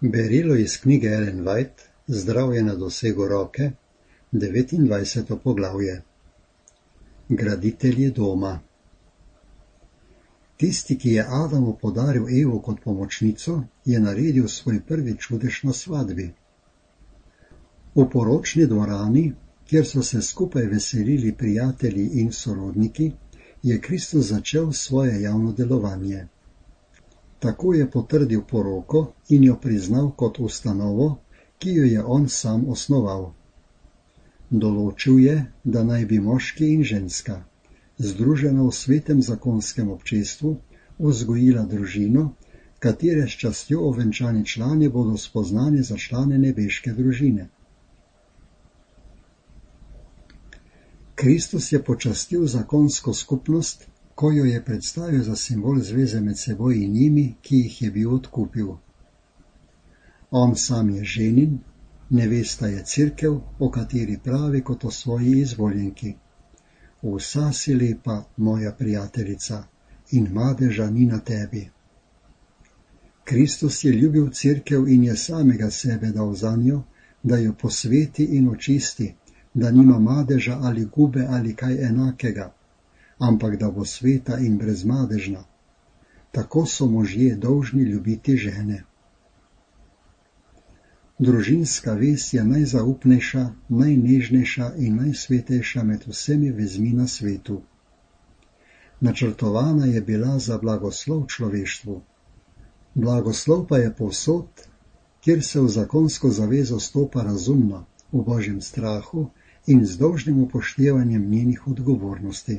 Berilo iz knjige Ellen White Zdravje na dosegu roke, 29. poglavje. Graditelji doma. Tisti, ki je Adamu podaril Evo kot pomočnico, je naredil svoj prvi čudež na svadbi. V poročni dvorani, kjer so se skupaj veselili prijatelji in sorodniki, je Kristus začel svoje javno delovanje. Tako je potrdil poroko in jo priznal kot ustanovo, ki jo je on sam osnoval. Določil je, da naj bi moški in ženska, združena v svetem zakonskem občestvu, vzgojila družino, katere s častjo ovenčani člani bodo spoznani za člane nebeške družine. Kristus je počastil zakonsko skupnost, ko jo je predstavil za simbol zveze med seboj in njimi, ki jih je bil odkupil. On sam je ženin, nevesta je cerkev, o kateri pravi kot o svoji izvoljenki. Vsa si lepa, moja prijateljica, in madeža ni na tebi. Kristus je ljubil cerkev in je samega sebe dal zanjo, da jo posveti in očisti, da nima madeža ali gube ali kaj enakega, ampak da bo sveta in brezmadežna. Tako so možje dolžni ljubiti žene. Družinska vez je najzaupnejša, najnežnejša in najsvetejša med vsemi vezmi na svetu. Načrtovana je bila za blagoslov človeštvu. Blagoslov pa je povsod, kjer se v zakonsko zavezo stopa razumno, v Božjem strahu in z dolžnim upoštevanjem njenih odgovornosti.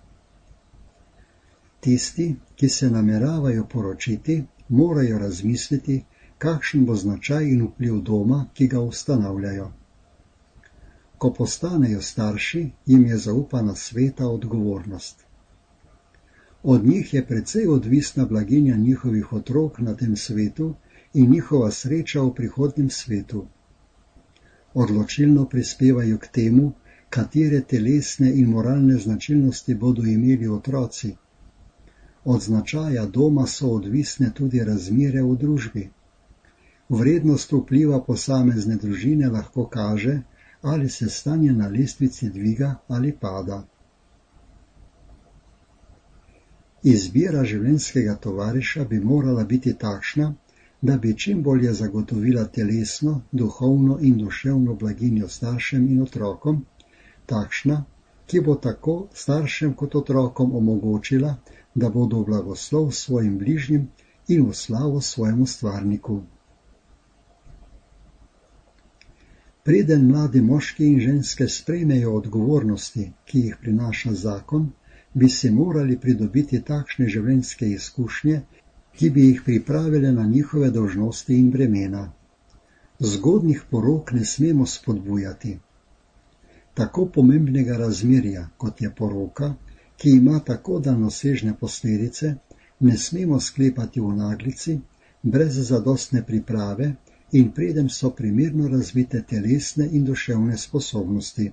Tisti, ki se nameravajo poročiti, morajo razmisliti, kakšen bo značaj in vpliv doma, ki ga ustanavljajo. Ko postanejo starši, jim je zaupana sveta odgovornost. Od njih je precej odvisna blaginja njihovih otrok na tem svetu in njihova sreča v prihodnjem svetu. Odločilno prispevajo k temu, katere telesne in moralne značilnosti bodo imeli otroci. Od značaja doma so odvisne tudi razmere v družbi. Vrednost vpliva posamezne družine lahko kaže, ali se stanje na lestvici dviga ali pada. Izbira življenjskega tovariša bi morala biti takšna, da bi čim bolje zagotovila telesno, duhovno in duševno blaginjo staršem in otrokom, takšna, ki bo tako staršem kot otrokom omogočila, da bodo v blagoslov svojim bližnjim in v slavo svojemu stvarniku. Preden mladi moški in ženske sprejmejo odgovornosti, ki jih prinaša zakon, bi si morali pridobiti takšne življenjske izkušnje, ki bi jih pripravile na njihove dolžnosti in bremena. Zgodnjih porok ne smemo spodbujati. Tako pomembnega razmerja, kot je poroka, ki ima tako daljnosežne posledice, ne smemo sklepati v naglici, brez zadostne priprave in preden so primerno razvite telesne in duševne sposobnosti.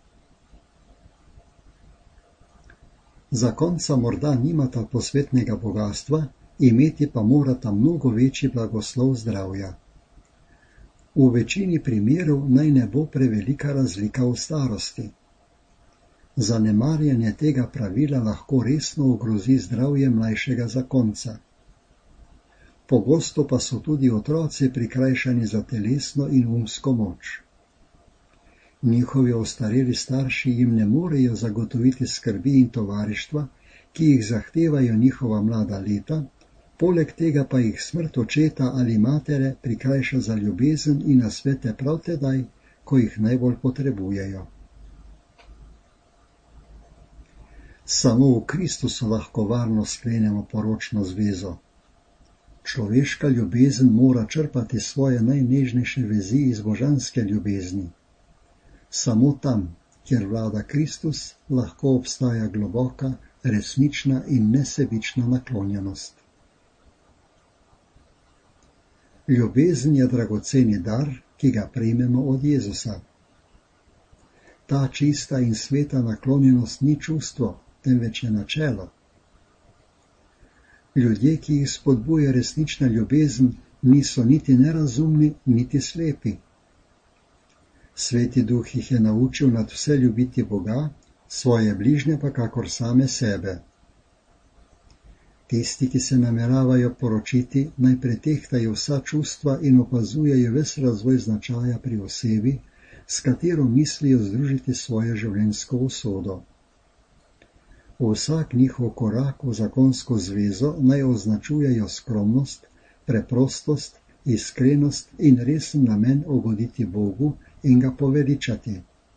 Zakonca morda nimata posvetnega bogatstva, imeti pa morata mnogo večji blagoslov zdravja. V večini primerov naj ne bo prevelika razlika v starosti. Zanemarjanje tega pravila lahko resno ogrozi zdravje mlajšega zakonca. Pogosto pa so tudi otroci prikrajšani za telesno in umsko moč. Njihovi ostareli starši jim ne morejo zagotoviti skrbi in tovarištva, ki jih zahtevajo njihova mlada leta, poleg tega pa jih smrt očeta ali matere prikrajša za ljubezen in nasvete prav tedaj, ko jih najbolj potrebujejo. Samo v Kristusu lahko varno sklenemo poročno zvezo. Človeška ljubezen mora črpati svoje najnežnejše vezi iz božanske ljubezni. Samo tam, kjer vlada Kristus, lahko obstaja globoka, resnična in nesebična naklonjenost. Ljubezen je dragoceni dar, ki ga prejmemo od Jezusa. Ta čista in sveta naklonjenost ni čustvo, temveč je načelo. Ljudje, ki jih spodbuja resnična ljubezen, niso niti nerazumni, niti slepi. Sveti Duh jih je naučil nad vse ljubiti Boga, svoje bližnje pa kakor same sebe. Tisti, ki se nameravajo poročiti, naj pretehtajo vsa čustva in opazujejo ves razvoj značaja pri osebi, s katero mislijo združiti svojo življenjsko usodo. Vsak njihov korak v zakonsko zvezo naj označujejo skromnost, preprostost, iskrenost in resen namen ugoditi Bogu in ga poveličati.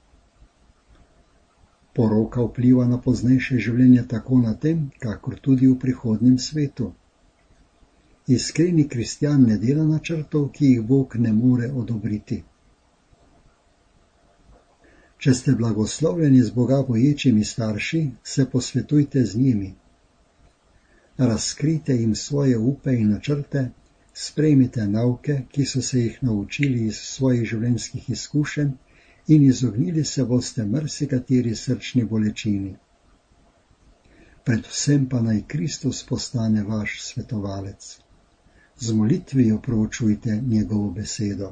Poroka vpliva na poznejše življenje tako na tem, kakor tudi v prihodnjem svetu. Iskreni kristjan ne dela načrtov, ki jih Bog ne more odobriti. Če ste blagoslovljeni z Boga boječimi starši, se posvetujte z njimi. Razkrite jim svoje upe in načrte, sprejmite nauke, ki so se jih naučili iz svojih življenjskih izkušenj, in izognili se boste marsikateri srčni bolečini. Predvsem pa naj Kristus postane vaš svetovalec. Z molitvijo proučujte njegovo besedo.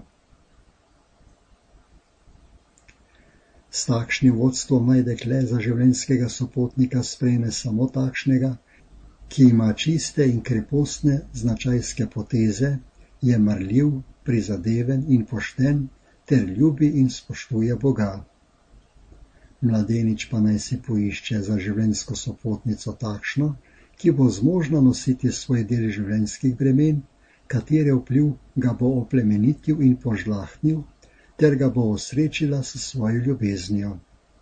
S takšnim vodstvom naj dekle za življenjskega sopotnika sprejme samo takšnega, ki ima čiste in krepostne značajske poteze, je marljiv, prizadeven in pošten, ter ljubi in spoštuje Boga. Mladenič pa naj si poišče za življenjsko sopotnico takšno, ki bo zmožna nositi svoj del življenjskih bremen, katere vpliv ga bo oplemenitil in požlahtnil, ter ga bo osrečila s svojo ljubeznijo.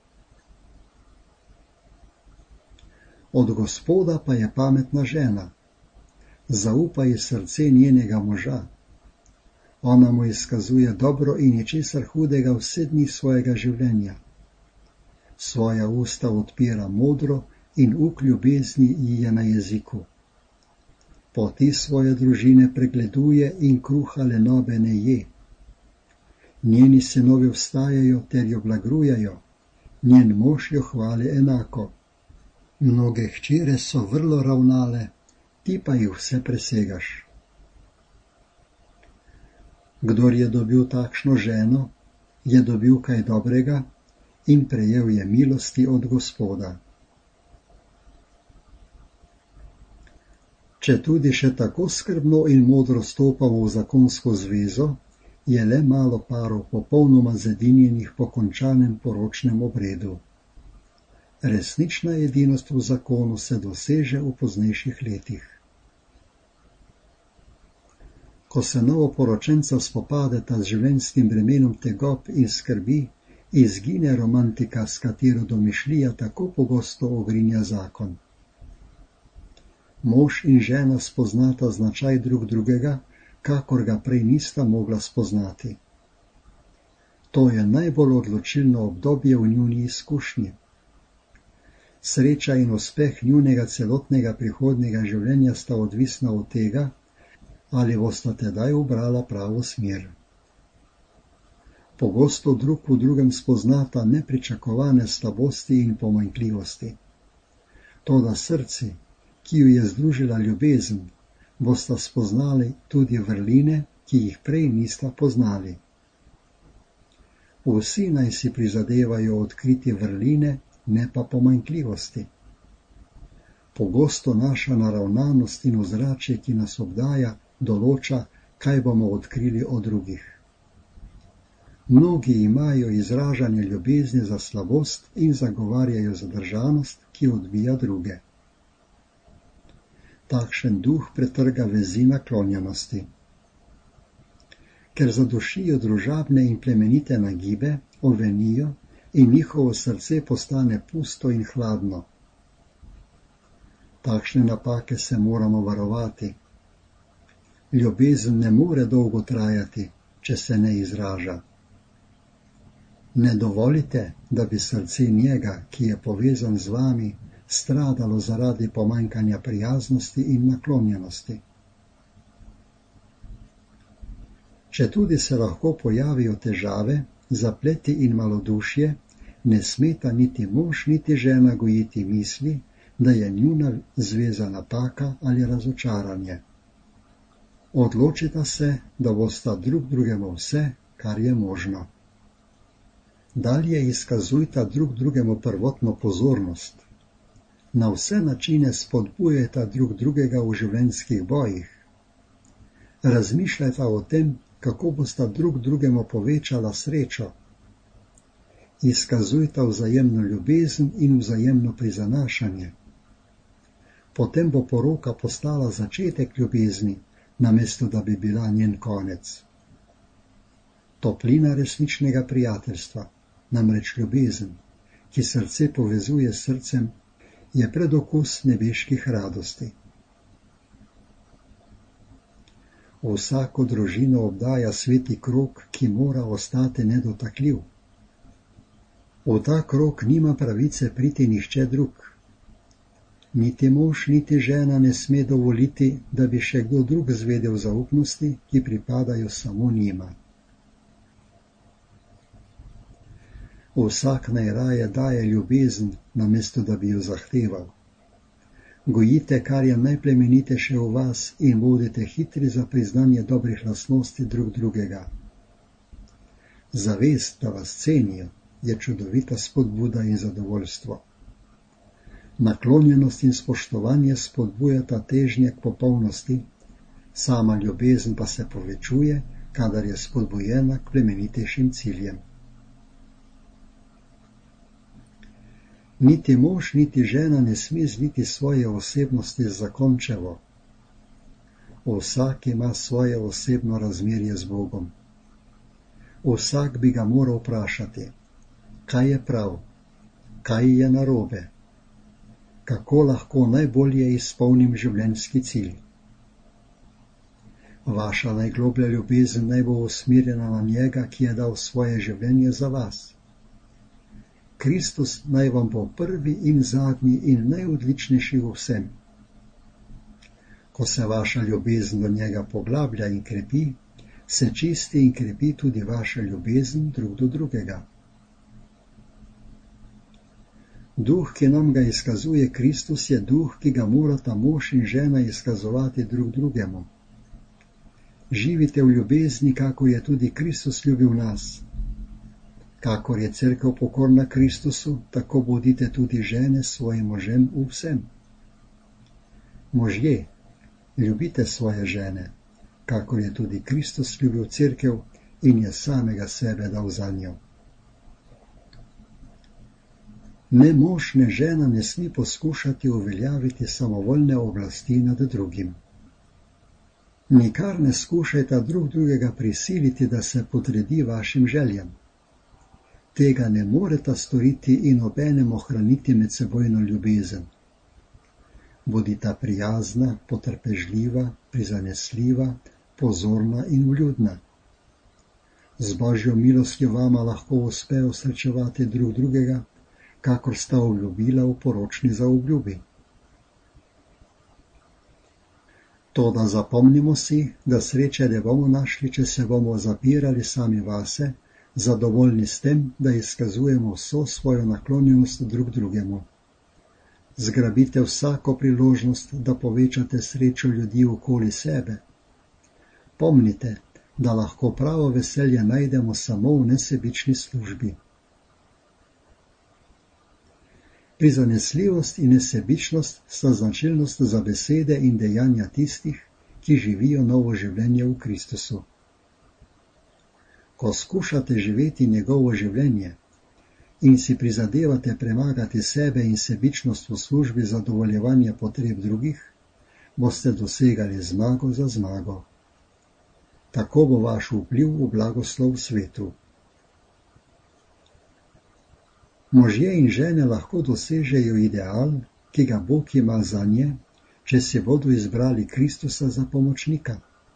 Od Gospoda pa je pametna žena. Zaupa ji srce njenega moža. Ona mu izkazuje dobro in ničesar hudega vse dni svojega življenja. Svoja usta odpira modro in uk ljubezni ji je na jeziku. Poti svoje družine pregleduje in kruha lenobe ne je. Njeni sinovi vstajajo ter jo blagrujajo, njen mož jo hvali enako. Mnoge hčere so vrlo ravnale, ti pa jih vse presegaš. Kdor je dobil takšno ženo, je dobil kaj dobrega in prejel je milosti od Gospoda. Če tudi še tako skrbno in modro stopamo v zakonsko zvezo, je le malo parov popolnoma zedinjenih po končanem poročnem obredu. Resnična edinost v zakonu se doseže v poznejših letih. Ko se novoporočenca spopadeta z življenjskim bremenom tegob in skrbi, izgine romantika, s katero domišljija tako pogosto ogrinja zakon. Mož in žena spoznata značaj drug drugega, kakor ga prej nista mogla spoznati. To je najbolj odločilno obdobje v njuni izkušnji. Sreča in uspeh njunega celotnega prihodnjega življenja sta odvisna od tega, ali bosta tedaj ubrala pravo smer. Pogosto drug v drugem spoznata nepričakovane slabosti in pomanjkljivosti. Toda srci, ki ju je združila ljubezen, bosta spoznali tudi vrline, ki jih prej nista poznali. Vsi naj si prizadevajo odkriti vrline, ne pa pomanjkljivosti. Pogosto naša naravnanost in ozračje, ki nas obdaja, določa, kaj bomo odkrili o drugih. Mnogi imajo izražanje ljubezni za slabost in zagovarjajo zadržanost, ki odbija druge. Takšen duh pretrga vezi naklonjenosti. Ker zadušijo družabne in plemenite nagibe, ovenijo in njihovo srce postane pusto in hladno. Takšne napake se moramo varovati. Ljubezen ne more dolgo trajati, če se ne izraža. Ne dovolite, da bi srce njega, ki je povezan z vami, stradalo zaradi pomanjkanja prijaznosti in naklonjenosti. Četudi se lahko pojavijo težave, zapleti in malodušje, ne smeta niti mož niti žena gojiti misli, da je njuna zveza napaka ali razočaranje. Odločita se, da bosta drug drugemu vse, kar je možno. Dalje izkazujta drug drugemu prvotno pozornost. Na vse načine spodbujeta drug drugega v življenjskih bojih. Razmišljajta o tem, kako bosta drug drugemu povečala srečo. Izkazujta vzajemno ljubezen in vzajemno prizanašanje. Potem bo poroka postala začetek ljubezni, namesto da bi bila njen konec. Toplina resničnega prijateljstva, namreč ljubezen, ki srce povezuje s srcem, je predokus nebeških radosti. Vsako družino obdaja sveti krog, ki mora ostati nedotakljiv. V ta krog nima pravice priti nihče drug. Niti mož, niti žena ne sme dovoliti, da bi še kdo drug zvedel zaupnosti, ki pripadajo samo njima. Vsak najraje daje ljubezen, namesto da bi jo zahteval. Gojite, kar je najplemenitejše v vas in bodite hitri za priznanje dobrih lastnosti drug drugega. Zavest, da vas cenijo, je čudovita spodbuda in zadovoljstvo. Naklonjenost in spoštovanje spodbujata težnje k popolnosti, sama ljubezen pa se povečuje, kadar je spodbujena k plemenitejšim ciljem. Niti mož, niti žena ne sme zliti svoje osebnosti z zakončevo. Vsak ima svoje osebno razmerje z Bogom. Vsak bi ga moral vprašati, kaj je prav, kaj je narobe, kako lahko najbolje izpolnim življenjski cilj. Vaša najgloblja ljubezen naj bo usmerjena na njega, ki je dal svoje življenje za vas. Kristus naj vam bo prvi in zadnji in najodličnejši v vsem. Ko se vaša ljubezen do njega poglablja in krepi, se čisti in krepi tudi vaša ljubezen drug do drugega. Duh, ki nam ga izkazuje Kristus, je duh, ki ga morata mož in žena izkazovati drug drugemu. Živite v ljubezni, kako je tudi Kristus ljubil nas. Kakor je cerkev pokorna Kristusu, tako bodite tudi žene svojim možem v vsem. Možje, ljubite svoje žene, kakor je tudi Kristus ljubil cerkev in je samega sebe dal za njo. Ne mož, ne žena ne sme poskušati uveljaviti samovoljne oblasti nad drugim. Nikar ne skušajta drug drugega prisiliti, da se podredi vašim željam. Tega ne moreta storiti in obenem ohraniti medsebojno ljubezen. Bodita prijazna, potrpežljiva, prizanesljiva, pozorna in vljudna. Z Božjo milostjo vama lahko uspe osrečevati drug drugega, kakor sta obljubila v poročni zaobljubi. Toda zapomnimo si, da sreče ne bomo našli, če se bomo zapirali sami vase, zadovoljni s tem, da izkazujemo vso svojo naklonjenost drug drugemu. Zgrabite vsako priložnost, da povečate srečo ljudi okoli sebe. Pomnite, da lahko pravo veselje najdemo samo v nesebični službi. Prizanesljivost in nesebičnost sta značilnost za besede in dejanja tistih, ki živijo novo življenje v Kristusu. Ko skušate živeti njegovo življenje in si prizadevate premagati sebe in sebičnost v službi zadovoljevanja potreb drugih, boste dosegali zmago za zmago. Tako bo vaš vpliv v blagoslov svetu. Možje in žene lahko dosežejo ideal, ki ga Bog ima zanje, če si bodo izbrali Kristusa za pomočnika.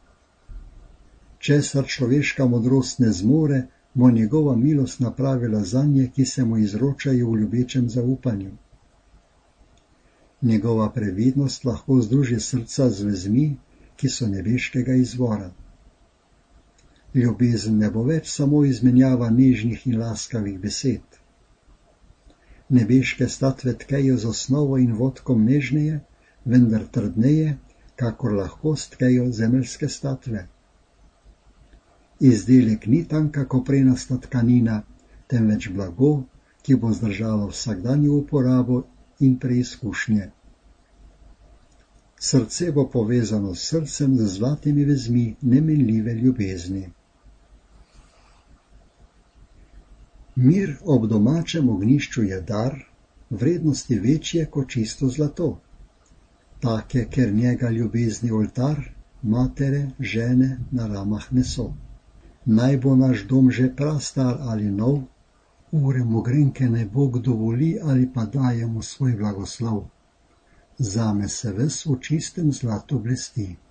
Česar človeška modrost ne zmore, bo njegova milost napravila zanje, ki se mu izročajo v ljubečem zaupanju. Njegova previdnost lahko združi srca z vezmi, ki so nebeškega izvora. Ljubezen ne bo več samo izmenjava nežnih in laskavih besed. Nebeške statve tkejo z osnovo in vodkom nežneje, vendar trdneje, kakor lahko stkejo zemeljske statve. Izdelek ni tanka koprenasta tkanina, temveč blago, ki bo zdržalo vsakdanjo uporabo in preizkušnje. Srce bo povezano s srcem z zlatimi vezmi nemenljive ljubezni. Mir ob domačem ognjišču je dar, vrednosti večje kot čisto zlato. Take, ker njega ljubezni oltar, matere, žene na ramah neso. Naj bo naš dom že prastar ali nov, ure mu grenke naj Bog dovoli ali pa daje mu svoj blagoslov. Zame se ves v čistem zlatu blesti.